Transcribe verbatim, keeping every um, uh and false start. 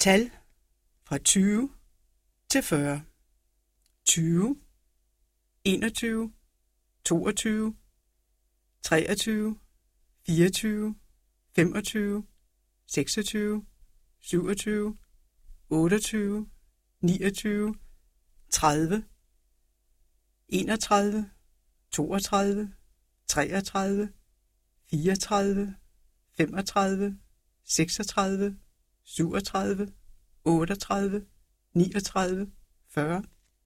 Tal fra tyve til fyrre. tyve, enogtyve, toogtyve, treogtyve, fireogtyve, femogtyve, seksogtyve, syvogtyve, otteogtyve, niogtyve, tredive, enogtredive, toogtredive, treogtredive, fireogtredive, femogtredive, seksogtredive, syvogtredive, otteogtredive, niogtredive, fyrre.